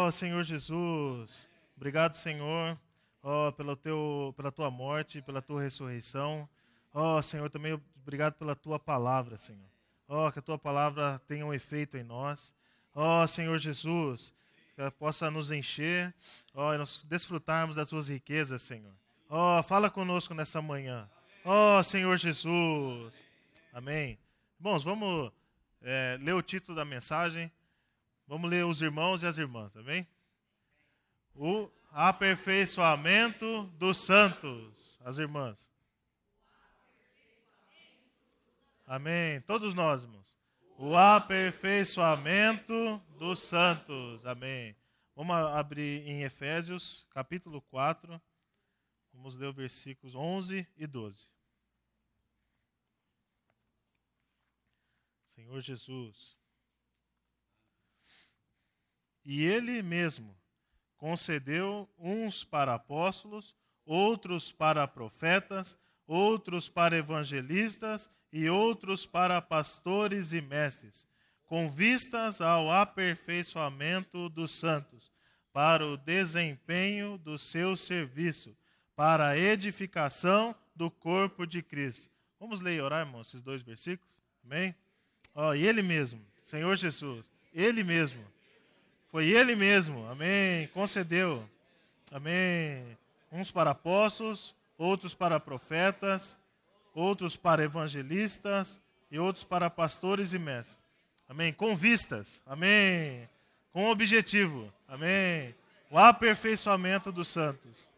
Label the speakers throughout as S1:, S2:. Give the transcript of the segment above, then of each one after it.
S1: Senhor Jesus, obrigado, Senhor, pela tua morte, pela tua ressurreição. Senhor, também obrigado pela tua palavra, Senhor. Que a tua palavra tenha um efeito em nós. Senhor Jesus, que ela possa nos encher, e nós desfrutarmos das tuas riquezas, Senhor. Fala conosco nessa manhã. Senhor Jesus. Amém. Irmãos, vamos ler o título da mensagem. Vamos ler os irmãos e as irmãs, amém? O aperfeiçoamento dos santos. As irmãs. Amém. Todos nós, irmãos. O aperfeiçoamento dos santos. Amém. Vamos abrir em Efésios, capítulo 4. Vamos ler os versículos 11 e 12. Senhor Jesus. E ele mesmo concedeu uns para apóstolos, outros para profetas, outros para evangelistas e outros para pastores e mestres, com vistas ao aperfeiçoamento dos santos, para o desempenho do seu serviço, para a edificação do corpo de Cristo. Vamos ler e orar, irmãos, esses dois versículos? Amém? E ele mesmo, Senhor Jesus, ele mesmo. Foi ele mesmo, amém, concedeu, amém, uns para apóstolos, outros para profetas, outros para evangelistas e outros para pastores e mestres, amém, com vistas, amém, com objetivo, amém, o aperfeiçoamento dos santos,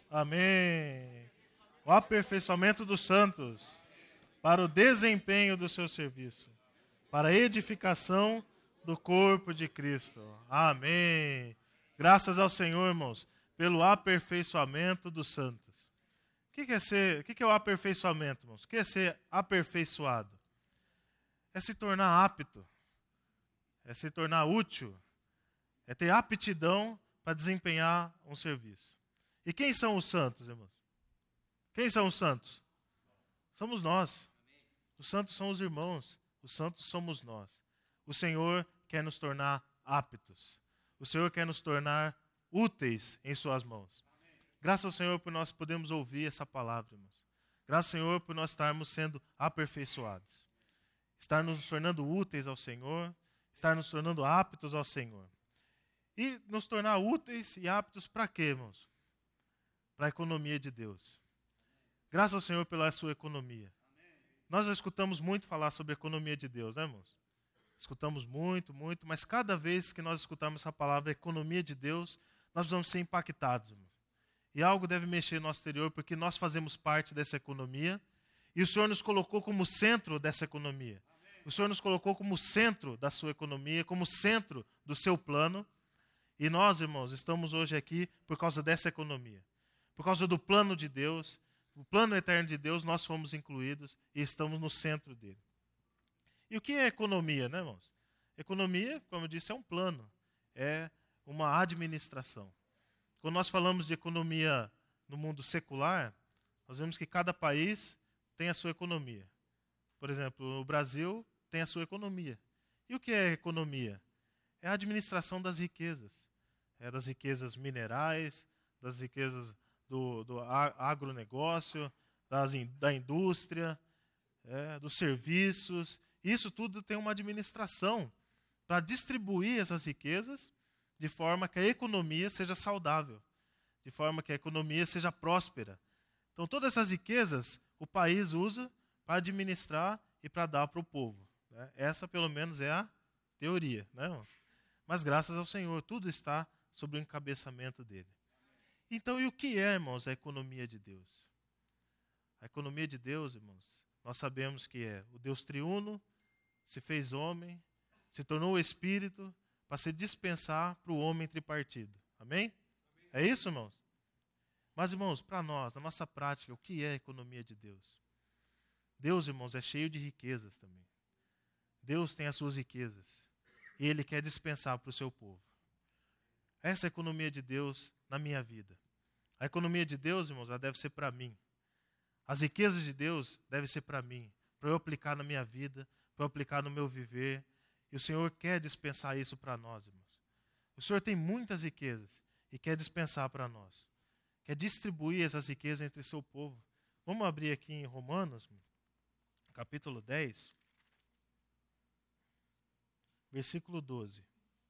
S1: amém, o aperfeiçoamento dos santos, para o desempenho do seu serviço, para a edificação do corpo de Cristo. Amém. Graças ao Senhor, irmãos, pelo aperfeiçoamento dos santos. O que é o aperfeiçoamento, irmãos? O que é ser aperfeiçoado? É se tornar apto, é se tornar útil, é ter aptidão para desempenhar um serviço. E quem são os santos, irmãos? Quem são os santos? Somos nós. Os santos são os irmãos, os santos somos nós. O Senhor quer nos tornar aptos. O Senhor quer nos tornar úteis em suas mãos. Graças ao Senhor por nós podermos ouvir essa palavra, irmãos. Graças ao Senhor por nós estarmos sendo aperfeiçoados. Estar nos tornando úteis ao Senhor, estar nos tornando aptos ao Senhor. E nos tornar úteis e aptos para quê, irmãos? Para a economia de Deus. Graças ao Senhor pela sua economia. Nós já escutamos muito falar sobre a economia de Deus, né, irmãos? Escutamos muito, mas cada vez que nós escutamos essa palavra, economia de Deus, nós vamos ser impactados, irmãos. E algo deve mexer no nosso exterior, porque nós fazemos parte dessa economia, e o Senhor nos colocou como centro dessa economia. O Senhor nos colocou como centro da sua economia, como centro do seu plano, e nós, irmãos, estamos hoje aqui por causa dessa economia. Por causa do plano de Deus, o plano eterno de Deus, nós fomos incluídos e estamos no centro dele. E o que é economia, né, irmãos? Economia, como eu disse, é um plano, é uma administração. Quando nós falamos de economia no mundo secular, nós vemos que cada país tem a sua economia. Por exemplo, o Brasil tem a sua economia. E o que é economia? É a administração das riquezas. É das riquezas minerais, das riquezas do agronegócio, da indústria, dos serviços. Isso tudo tem uma administração para distribuir essas riquezas de forma que a economia seja saudável, de forma que a economia seja próspera. Então, todas essas riquezas o país usa para administrar e para dar para o povo. Né? Essa, pelo menos, é a teoria. Né, irmão? Mas, graças ao Senhor, tudo está sob o encabeçamento dele. Então, e o que é, irmãos, a economia de Deus? A economia de Deus, irmãos, nós sabemos que é o Deus triuno, se fez homem, se tornou Espírito para se dispensar para o homem tripartido. Amém? É isso, irmãos? Mas, irmãos, para nós, na nossa prática, o que é a economia de Deus? Deus, irmãos, é cheio de riquezas também. Deus tem as suas riquezas e Ele quer dispensar para o seu povo. Essa é a economia de Deus na minha vida. A economia de Deus, irmãos, ela deve ser para mim. As riquezas de Deus devem ser para mim, para eu aplicar na minha vida, para eu aplicar no meu viver. E o Senhor quer dispensar isso para nós, irmãos. O Senhor tem muitas riquezas e quer dispensar para nós. Quer distribuir essas riquezas entre seu povo. Vamos abrir aqui em Romanos, capítulo 10, versículo 12.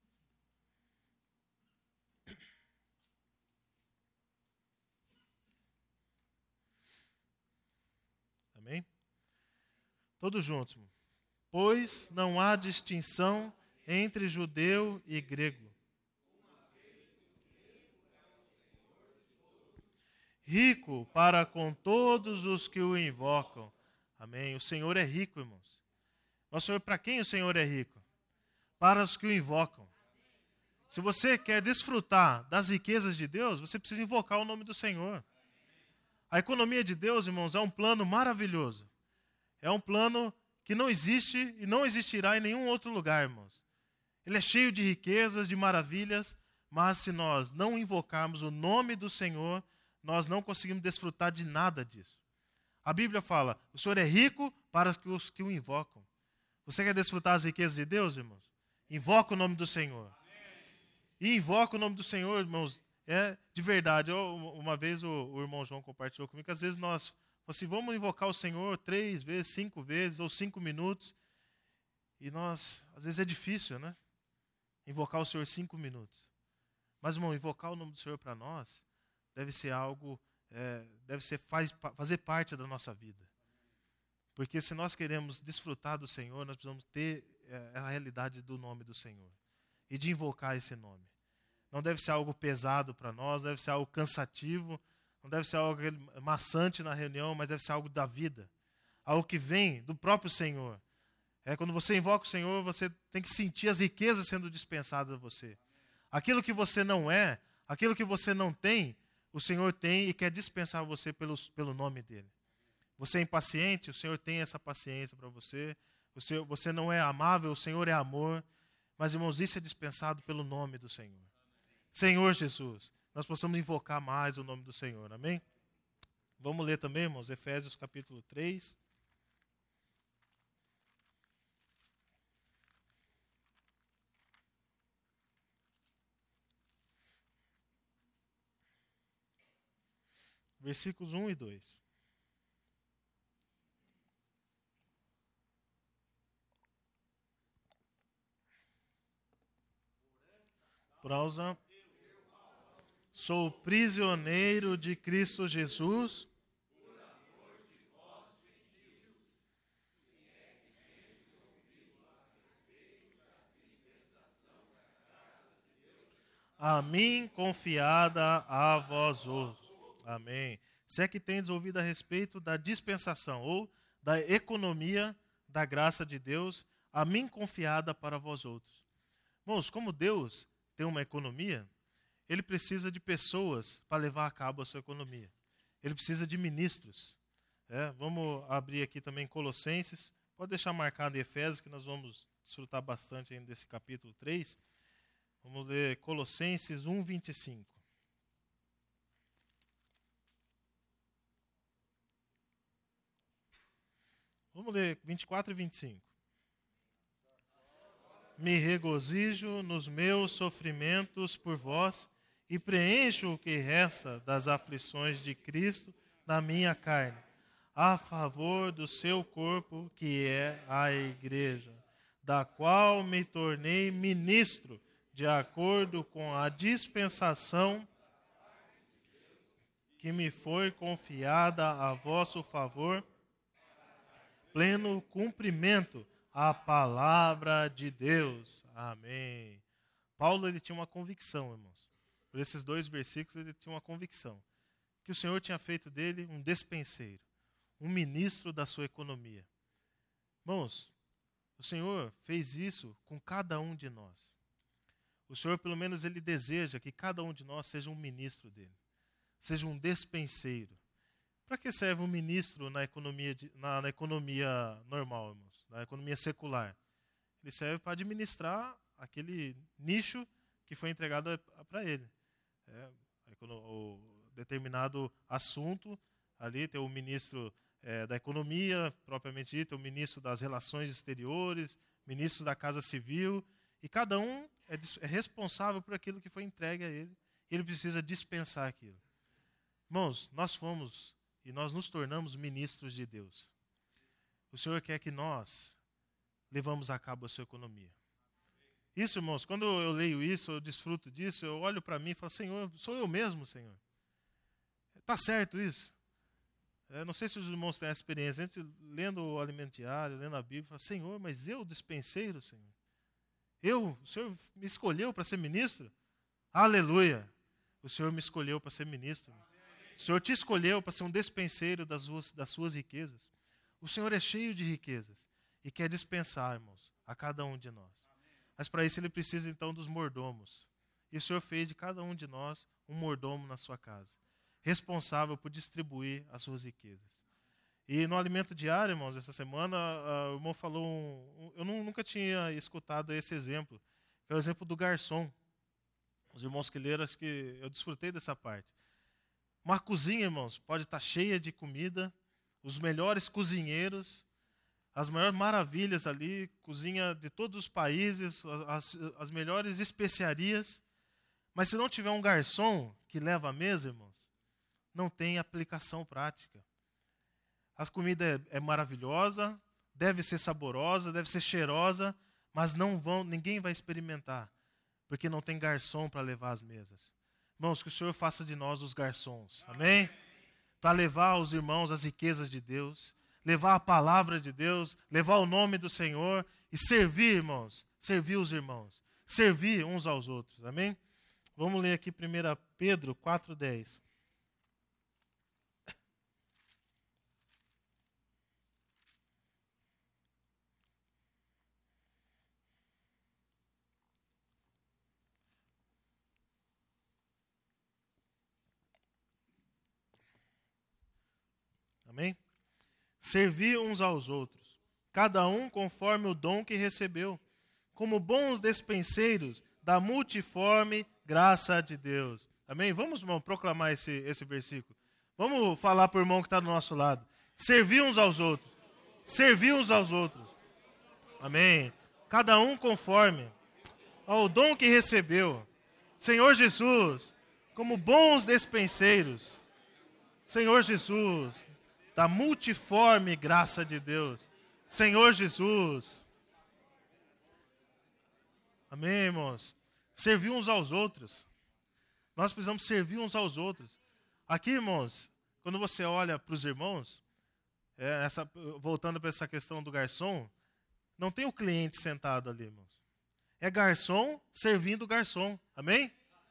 S1: Amém? Todos juntos. Pois não há distinção entre judeu e grego. Rico para com todos os que o invocam. Amém? O Senhor é rico, irmãos. Nosso Senhor, para quem o Senhor é rico? Para os que o invocam. Se você quer desfrutar das riquezas de Deus, você precisa invocar o nome do Senhor. A economia de Deus, irmãos, é um plano maravilhoso. É um plano que não existe e não existirá em nenhum outro lugar, irmãos. Ele é cheio de riquezas, de maravilhas, mas se nós não invocarmos o nome do Senhor, nós não conseguimos desfrutar de nada disso. A Bíblia fala, o Senhor é rico para os que o invocam. Você quer desfrutar as riquezas de Deus, irmãos? Invoca o nome do Senhor. E invoca o nome do Senhor, irmãos, de verdade. Uma vez o irmão João compartilhou comigo que às vezes nós, assim, vamos invocar o Senhor 3 vezes, 5 vezes, ou 5 minutos. E nós, às vezes é difícil, né? Invocar o Senhor 5 minutos. Mas, irmão, invocar o nome do Senhor para nós deve ser algo, fazer parte da nossa vida. Porque se nós queremos desfrutar do Senhor, nós precisamos ter a realidade do nome do Senhor. E de invocar esse nome. Não deve ser algo pesado para nós, deve ser algo cansativo, não deve ser algo maçante na reunião, mas deve ser algo da vida. Algo que vem do próprio Senhor. Quando você invoca o Senhor, você tem que sentir as riquezas sendo dispensadas a você. Aquilo que você não é, aquilo que você não tem, o Senhor tem e quer dispensar você pelo nome dEle. Você é impaciente, o Senhor tem essa paciência para você. Você não é amável, o Senhor é amor. Mas, irmãos, isso é dispensado pelo nome do Senhor. Senhor Jesus, nós possamos invocar mais o nome do Senhor, amém? Vamos ler também, irmãos, Efésios capítulo 3. Versículos 1 e 2. Prosa. Sou prisioneiro de Cristo Jesus. A mim confiada a vós outros. Amém. Se é que tendes ouvido a respeito da dispensação ou da economia da graça de Deus, a mim confiada para vós outros. Irmãos, como Deus tem uma economia, Ele precisa de pessoas para levar a cabo a sua economia. Ele precisa de ministros. Vamos abrir aqui também Colossenses. Pode deixar marcado em Efésios, que nós vamos desfrutar bastante ainda desse capítulo 3. Vamos ler Colossenses 1, 25. Vamos ler 24 e 25. Me regozijo nos meus sofrimentos por vós e preencho o que resta das aflições de Cristo na minha carne, a favor do seu corpo, que é a igreja, da qual me tornei ministro, de acordo com a dispensação que me foi confiada a vosso favor, pleno cumprimento à palavra de Deus. Amém. Paulo, ele tinha uma convicção, irmãos. Por esses 2 versículos, ele tinha uma convicção. Que o Senhor tinha feito dele um despenseiro, um ministro da sua economia. Irmãos, o Senhor fez isso com cada um de nós. O Senhor, pelo menos, ele deseja que cada um de nós seja um ministro dele. Seja um despenseiro. Para que serve um ministro na economia, na economia normal, irmãos? Na economia secular? Ele serve para administrar aquele nicho que foi entregado para ele. O determinado assunto, ali tem o ministro da economia, propriamente dito, o ministro das relações exteriores, ministro da Casa Civil, e cada um é responsável por aquilo que foi entregue a ele. E ele precisa dispensar aquilo. Irmãos, nós fomos e nós nos tornamos ministros de Deus. O Senhor quer que nós levamos a cabo a sua economia. Isso, irmãos, quando eu leio isso, eu desfruto disso, eu olho para mim e falo, Senhor, sou eu mesmo, Senhor. Está certo isso? Não sei se os irmãos têm essa experiência. A gente, lendo o alimento diário, lendo a Bíblia, fala, Senhor, mas eu dispenseiro, Senhor. O Senhor me escolheu para ser ministro? Aleluia! O Senhor me escolheu para ser ministro. O Senhor te escolheu para ser um despenseiro das suas riquezas. O Senhor é cheio de riquezas e quer dispensar, irmãos, a cada um de nós. Mas para isso ele precisa então dos mordomos. E o Senhor fez de cada um de nós um mordomo na sua casa, responsável por distribuir as suas riquezas. E no alimento diário, irmãos, essa semana, o irmão falou, eu nunca tinha escutado esse exemplo, que é o exemplo do garçom. Os irmãos que leram, acho que eu desfrutei dessa parte. Uma cozinha, irmãos, pode estar cheia de comida, os melhores cozinheiros, as maiores maravilhas ali, cozinha de todos os países, as melhores especiarias. Mas se não tiver um garçom que leva a mesa, irmãos, não tem aplicação prática. A comida é maravilhosa, deve ser saborosa, deve ser cheirosa, mas ninguém vai experimentar, porque não tem garçom para levar as mesas. Irmãos, que o Senhor faça de nós os garçons, amém? Para levar aos irmãos as riquezas de Deus, levar a palavra de Deus, levar o nome do Senhor e servir, irmãos, servir os irmãos, servir uns aos outros, amém? Vamos ler aqui 1 Pedro 4,10. Amém? Servir uns aos outros, cada um conforme o dom que recebeu, como bons despenseiros da multiforme graça de Deus. Amém? Vamos, irmão, proclamar esse versículo. Vamos falar para o irmão que está do nosso lado. Servir uns aos outros. Servir uns aos outros. Amém? Cada um conforme ao dom que recebeu. Senhor Jesus, como bons despenseiros. Senhor Jesus, da multiforme graça de Deus. Senhor Jesus. Amém, irmãos? Servir uns aos outros. Nós precisamos servir uns aos outros. Aqui, irmãos, quando você olha para os irmãos, voltando para essa questão do garçom, não tem o cliente sentado ali, irmãos. É garçom servindo garçom. Amém?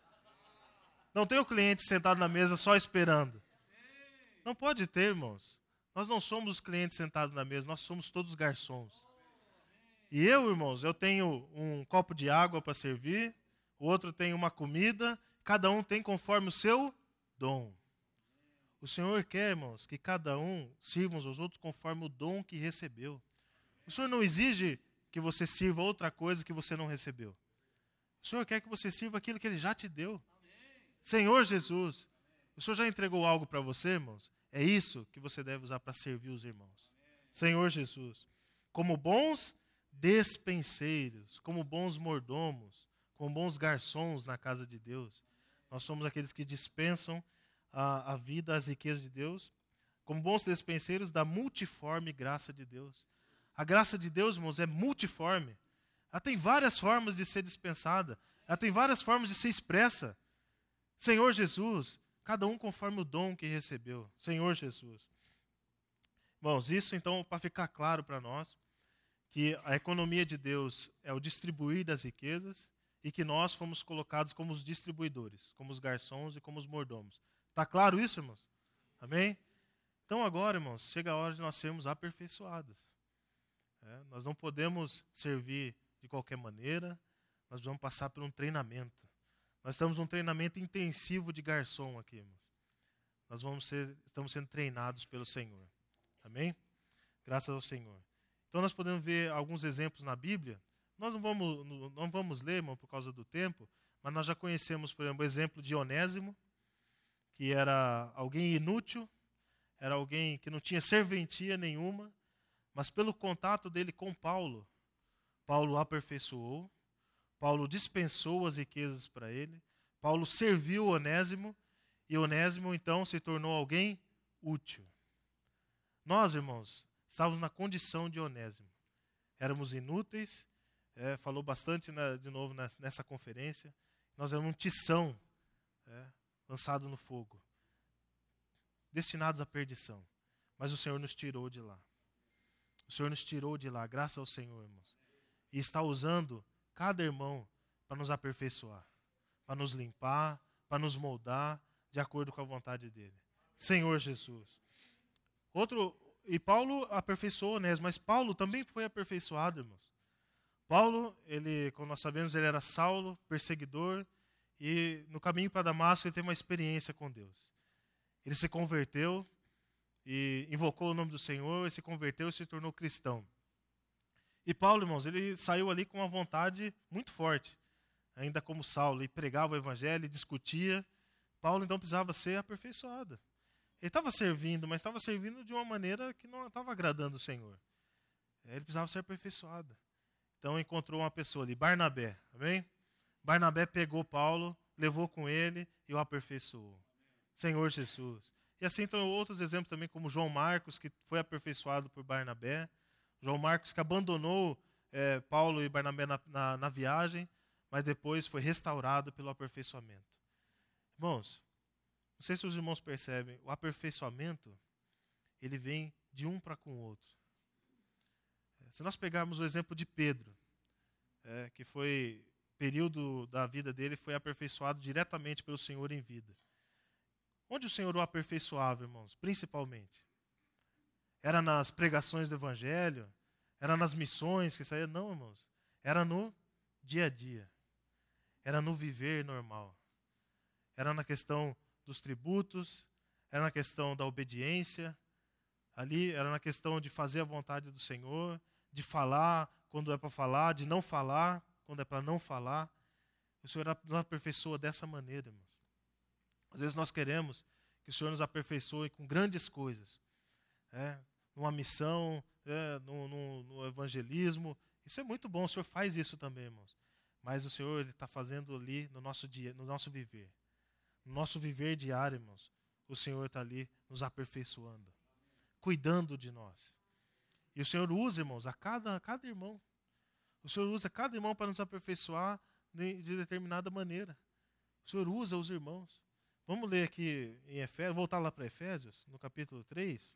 S1: Não tem o cliente sentado na mesa só esperando. Não pode ter, irmãos. Nós não somos os clientes sentados na mesa, nós somos todos garçons. E eu, irmãos, eu tenho um copo de água para servir, o outro tem uma comida, cada um tem conforme o seu dom. O Senhor quer, irmãos, que cada um sirva uns aos outros conforme o dom que recebeu. O Senhor não exige que você sirva outra coisa que você não recebeu. O Senhor quer que você sirva aquilo que Ele já te deu. Senhor Jesus, o Senhor já entregou algo para você, irmãos? É isso que você deve usar para servir os irmãos. Senhor Jesus, como bons despenseiros, como bons mordomos, como bons garçons na casa de Deus, nós somos aqueles que dispensam a vida, as riquezas de Deus, como bons despenseiros da multiforme graça de Deus. A graça de Deus, irmãos, é multiforme. Ela tem várias formas de ser dispensada. Ela tem várias formas de ser expressa. Senhor Jesus, cada um conforme o dom que recebeu. Senhor Jesus. Irmãos, isso então para ficar claro para nós, que a economia de Deus é o distribuir das riquezas e que nós fomos colocados como os distribuidores, como os garçons e como os mordomos. Está claro isso, irmãos? Amém? Então agora, irmãos, chega a hora de nós sermos aperfeiçoados. Nós não podemos servir de qualquer maneira, nós vamos passar por um treinamento. Nós estamos num treinamento intensivo de garçom aqui, irmãos. Estamos sendo treinados pelo Senhor. Amém? Graças ao Senhor. Então nós podemos ver alguns exemplos na Bíblia. Nós não vamos ler, irmão, por causa do tempo, mas nós já conhecemos, por exemplo, o exemplo de Onésimo, que era alguém inútil, era alguém que não tinha serventia nenhuma, mas pelo contato dele com Paulo, Paulo o aperfeiçoou, Paulo dispensou as riquezas para ele. Paulo serviu Onésimo, e Onésimo, então, se tornou alguém útil. Nós, irmãos, estávamos na condição de Onésimo. Éramos inúteis, falou bastante, de novo, nessa conferência. Nós éramos um tição lançado no fogo, destinados à perdição. Mas o Senhor nos tirou de lá. O Senhor nos tirou de lá, graças ao Senhor, irmãos. E está usando cada irmão para nos aperfeiçoar, para nos limpar, para nos moldar de acordo com a vontade dele. Senhor Jesus. E Paulo aperfeiçoou Onésimo, mas Paulo também foi aperfeiçoado, irmãos. Paulo, como nós sabemos, ele era Saulo, perseguidor, e no caminho para Damasco ele teve uma experiência com Deus. Ele se converteu e invocou o nome do Senhor, e se converteu e se tornou cristão. E Paulo, irmãos, ele saiu ali com uma vontade muito forte, ainda como Saulo, e pregava o evangelho, e discutia. Paulo, então, precisava ser aperfeiçoado. Ele estava servindo, mas estava servindo de uma maneira que não estava agradando o Senhor. Ele precisava ser aperfeiçoado. Então, encontrou uma pessoa ali, Barnabé, amém? Barnabé pegou Paulo, levou com ele e o aperfeiçoou. Senhor Jesus. E assim, então, outros exemplos também, como João Marcos, que foi aperfeiçoado por Barnabé. João Marcos, que abandonou Paulo e Barnabé na viagem, mas depois foi restaurado pelo aperfeiçoamento. Irmãos, não sei se os irmãos percebem, o aperfeiçoamento, ele vem de um para com o outro. Se nós pegarmos o exemplo de Pedro, que foi, período da vida dele, foi aperfeiçoado diretamente pelo Senhor em vida. Onde o Senhor o aperfeiçoava, irmãos? Principalmente. Era nas pregações do Evangelho? Era nas missões que saía? Não, irmãos. Era no dia a dia. Era no viver normal. Era na questão dos tributos, era na questão da obediência, ali era na questão de fazer a vontade do Senhor, de falar quando é para falar, de não falar quando é para não falar. O Senhor nos aperfeiçoa dessa maneira, irmãos. Às vezes nós queremos que o Senhor nos aperfeiçoe com grandes coisas, numa missão, no evangelismo. Isso é muito bom, o Senhor faz isso também, irmãos. Mas o Senhor está fazendo ali no nosso dia, no nosso viver. No nosso viver diário, irmãos, o Senhor está ali nos aperfeiçoando, cuidando de nós. E o Senhor usa, irmãos, a cada irmão. O Senhor usa cada irmão para nos aperfeiçoar de determinada maneira. O Senhor usa os irmãos. Vamos ler aqui em Efésios, voltar lá para Efésios, no capítulo 3.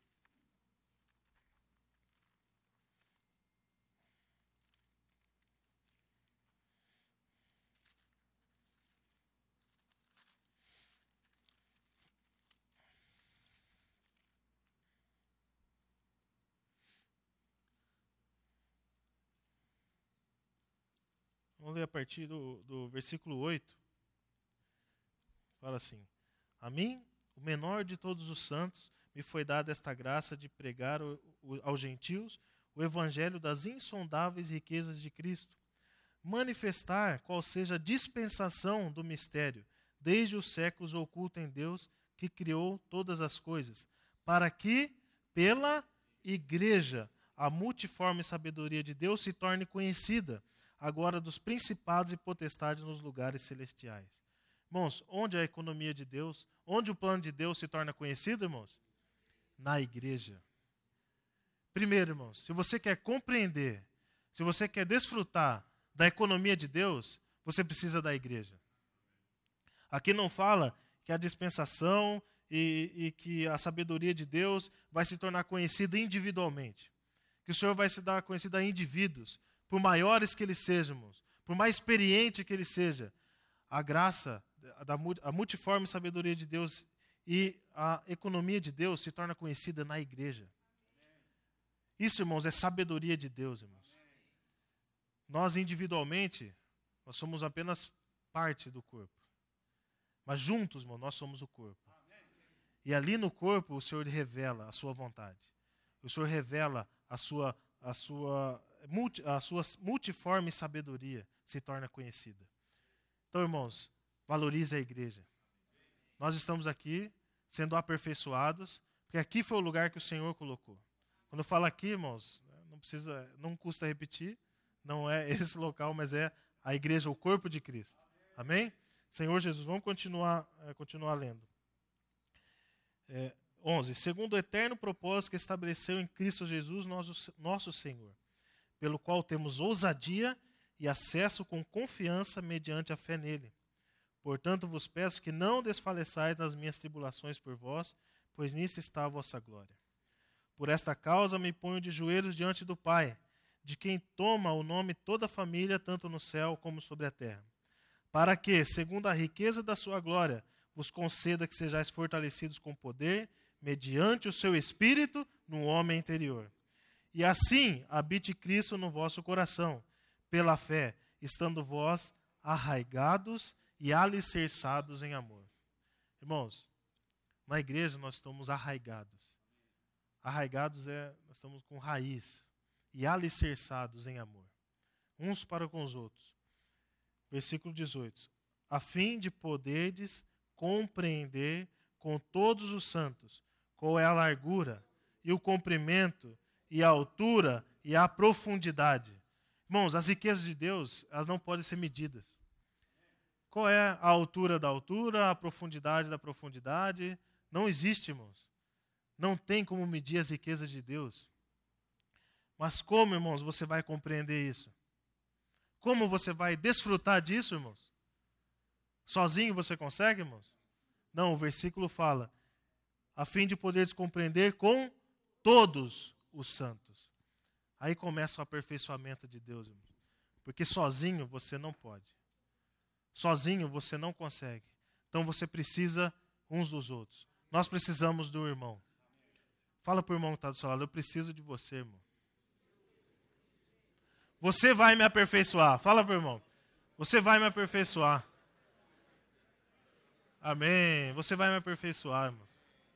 S1: Vamos ler a partir do versículo 8. Fala assim: A mim, o menor de todos os santos, me foi dada esta graça de pregar aos gentios o evangelho das insondáveis riquezas de Cristo, manifestar qual seja a dispensação do mistério, desde os séculos oculto em Deus, que criou todas as coisas, para que, pela igreja, a multiforme sabedoria de Deus se torne conhecida, agora dos principados e potestades nos lugares celestiais. Irmãos, onde a economia de Deus, onde o plano de Deus se torna conhecido, irmãos? Na igreja. Primeiro, irmãos, se você quer compreender, se você quer desfrutar da economia de Deus, você precisa da igreja. Aqui não fala que a dispensação e que a sabedoria de Deus vai se tornar conhecida individualmente. Que o Senhor vai se dar conhecido a indivíduos, por maiores que eles sejam, irmãos, por mais experiente que ele seja, a graça, a multiforme sabedoria de Deus e a economia de Deus se torna conhecida na igreja. Isso, irmãos, é sabedoria de Deus, irmãos. Nós individualmente, nós somos apenas parte do corpo. Mas juntos, irmão, nós somos o corpo. E ali no corpo o Senhor revela a sua vontade. O Senhor revela a sua multiforme sabedoria se torna conhecida. Então, irmãos, valorize a igreja. Nós estamos aqui sendo aperfeiçoados, porque aqui foi o lugar que o Senhor colocou. Quando eu falo aqui, irmãos, não custa repetir, não é esse local, mas é A igreja, o corpo de Cristo. Amém? Senhor Jesus, vamos continuar lendo. 11. Segundo o eterno propósito que estabeleceu em Cristo Jesus, nosso Senhor, pelo qual temos ousadia e acesso com confiança mediante a fé nele. Portanto, vos peço que não desfaleçais nas minhas tribulações por vós, pois nisso está a vossa glória. Por esta causa me ponho de joelhos diante do Pai, de quem toma o nome toda a família, tanto no céu como sobre a terra, para que, segundo a riqueza da sua glória, vos conceda que sejais fortalecidos com poder, mediante o seu Espírito, no homem interior. E assim habite Cristo no vosso coração, pela fé, estando vós arraigados e alicerçados em amor. Irmãos, na igreja nós estamos arraigados. Arraigados nós estamos com raiz. E alicerçados em amor, uns para com os outros. Versículo 18. A fim de poderdes compreender com todos os santos qual é a largura e o comprimento e a altura e a profundidade. Irmãos, as riquezas de Deus, elas não podem ser medidas. Qual é a altura da altura, a profundidade da profundidade? Não existe, irmãos. Não tem como medir as riquezas de Deus. Mas como, irmãos, você vai compreender isso? Como você vai desfrutar disso, irmãos? Sozinho você consegue, irmãos? Não, o versículo fala, a fim de poderes compreender com todos os santos. Aí começa o aperfeiçoamento de Deus, irmãos. Porque sozinho você não pode. Sozinho você não consegue. Então você precisa uns dos outros. Nós precisamos do irmão. Fala para o irmão que está do seu lado, eu preciso de você, irmão. Você vai me aperfeiçoar. Fala para o irmão. Você vai me aperfeiçoar. Amém. Você vai me aperfeiçoar, irmão.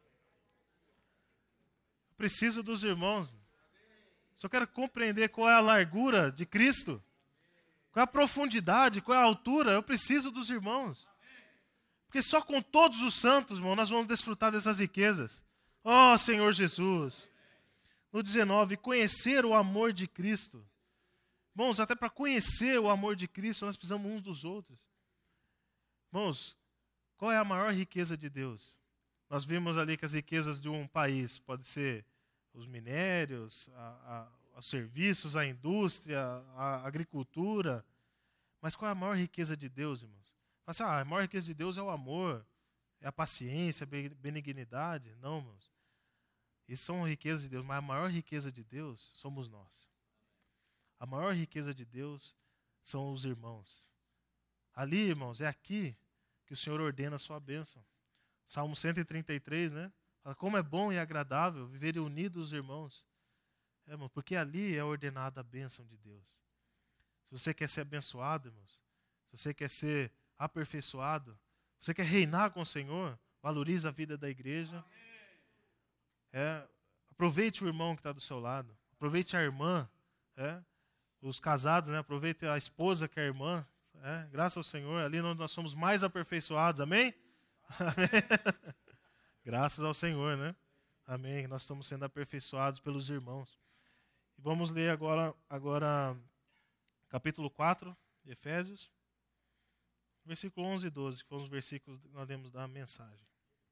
S1: Preciso dos irmãos. Só quero compreender qual é a largura de Cristo. Qual é a profundidade, qual é a altura. Eu preciso dos irmãos. Porque só com todos os santos, irmão, nós vamos desfrutar dessas riquezas. Oh, Senhor Jesus. No 19, conhecer o amor de Cristo. Irmãos, até para conhecer o amor de Cristo, nós precisamos uns dos outros. Irmãos, qual é a maior riqueza de Deus? Nós vimos ali que as riquezas de um país pode ser os minérios, os serviços, a indústria, a agricultura. Mas qual é a maior riqueza de Deus, irmãos? Fala assim, a maior riqueza de Deus é o amor, é a paciência, a benignidade. Não, irmãos. Isso são riquezas de Deus, mas a maior riqueza de Deus somos nós. A maior riqueza de Deus são os irmãos. Ali, irmãos, é aqui que o Senhor ordena a sua bênção. Salmo 133, né? Fala, como é bom e agradável viverem unidos os irmãos. Irmão, porque ali é ordenada a bênção de Deus. Se você quer ser abençoado, irmãos, se você quer ser aperfeiçoado, se você quer reinar com o Senhor, valorize a vida da igreja. Aproveite o irmão que está do seu lado. Aproveite a irmã. Os casados, né? Aproveite a esposa que é a irmã. Graças ao Senhor, ali nós somos mais aperfeiçoados. Amém? Amém? Graças ao Senhor, né? Amém. Nós estamos sendo aperfeiçoados pelos irmãos. E vamos ler agora capítulo 4 de Efésios, versículo 11 e 12, que foram os versículos que nós lemos da mensagem.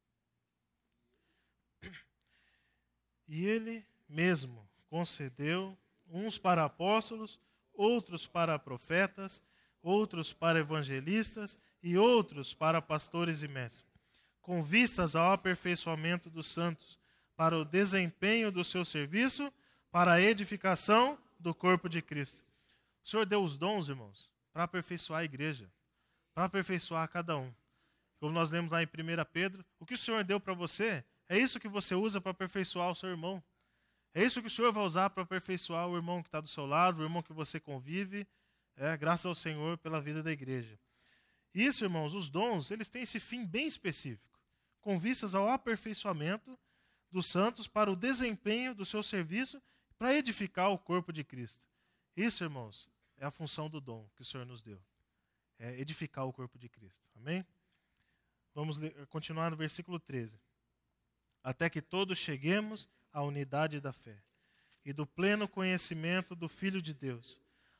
S1: E ele mesmo concedeu uns para apóstolos, outros para profetas, outros para evangelistas e outros para pastores e mestres, com vistas ao aperfeiçoamento dos santos, para o desempenho do seu serviço, para a edificação do corpo de Cristo. O Senhor deu os dons, irmãos, para aperfeiçoar a igreja, para aperfeiçoar cada um. Como nós lemos lá em 1 Pedro, o que o Senhor deu para você, é isso que você usa para aperfeiçoar o seu irmão. É isso que o Senhor vai usar para aperfeiçoar o irmão que está do seu lado, o irmão que você convive, graças ao Senhor pela vida da igreja. Isso, irmãos, os dons, eles têm esse fim bem específico, com vistas ao aperfeiçoamento dos santos para o desempenho do seu serviço, para edificar o corpo de Cristo. Isso, irmãos, é a função do dom que o Senhor nos deu. É edificar o corpo de Cristo. Amém? Vamos continuar no versículo 13. Até que todos cheguemos à unidade da fé e do pleno conhecimento do Filho de Deus,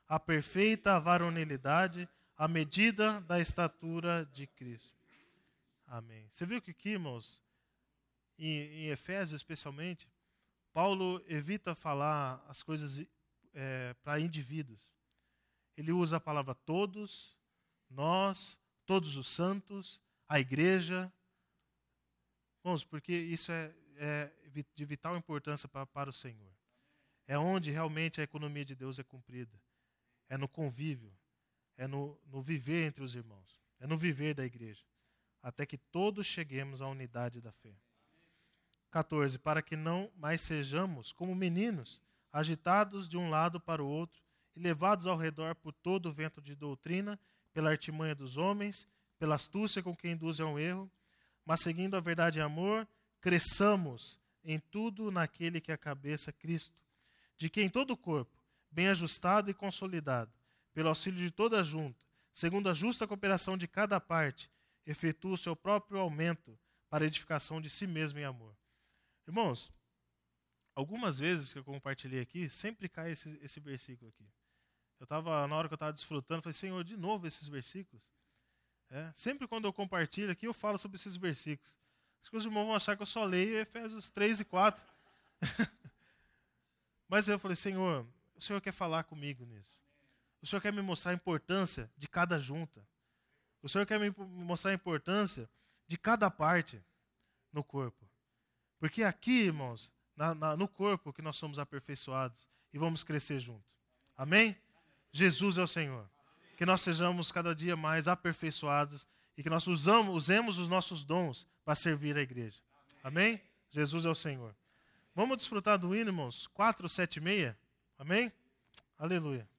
S1: a perfeita varonilidade, à medida da estatura de Cristo. Amém. Você viu que aqui, irmãos, em Efésios especialmente, Paulo evita falar as coisas para indivíduos. Ele usa a palavra todos, nós, todos os santos, a igreja. Irmãos, porque isso é de vital importância para o Senhor. É onde realmente a economia de Deus é cumprida. É no convívio, é no viver entre os irmãos, é no viver da igreja, até que todos cheguemos à unidade da fé. 14. Para que não mais sejamos como meninos, agitados de um lado para o outro e levados ao redor por todo o vento de doutrina, pela artimanha dos homens, pela astúcia com que induzem ao erro, mas seguindo a verdade em amor, cresçamos em tudo naquele que é a cabeça, Cristo, de quem todo o corpo, bem ajustado e consolidado, pelo auxílio de toda a junta, segundo a justa cooperação de cada parte, efetua o seu próprio aumento para a edificação de si mesmo em amor. Irmãos, algumas vezes que eu compartilhei aqui, sempre cai esse versículo aqui. Na hora que eu estava desfrutando, falei, Senhor, de novo esses versículos? Sempre quando eu compartilho aqui, eu falo sobre esses versículos. Acho que os irmãos vão achar que eu só leio Efésios 3 e 4. Mas eu falei, Senhor, o Senhor quer falar comigo nisso. O Senhor quer me mostrar a importância de cada junta. O Senhor quer me mostrar a importância de cada parte no corpo. Porque aqui, irmãos, no corpo que nós somos aperfeiçoados e vamos crescer juntos. Amém? Jesus é o Senhor. Que nós sejamos cada dia mais aperfeiçoados e que nós usemos os nossos dons para servir a igreja. Amém? Jesus é o Senhor. Vamos desfrutar do hino, irmãos? 476. Amém? Aleluia.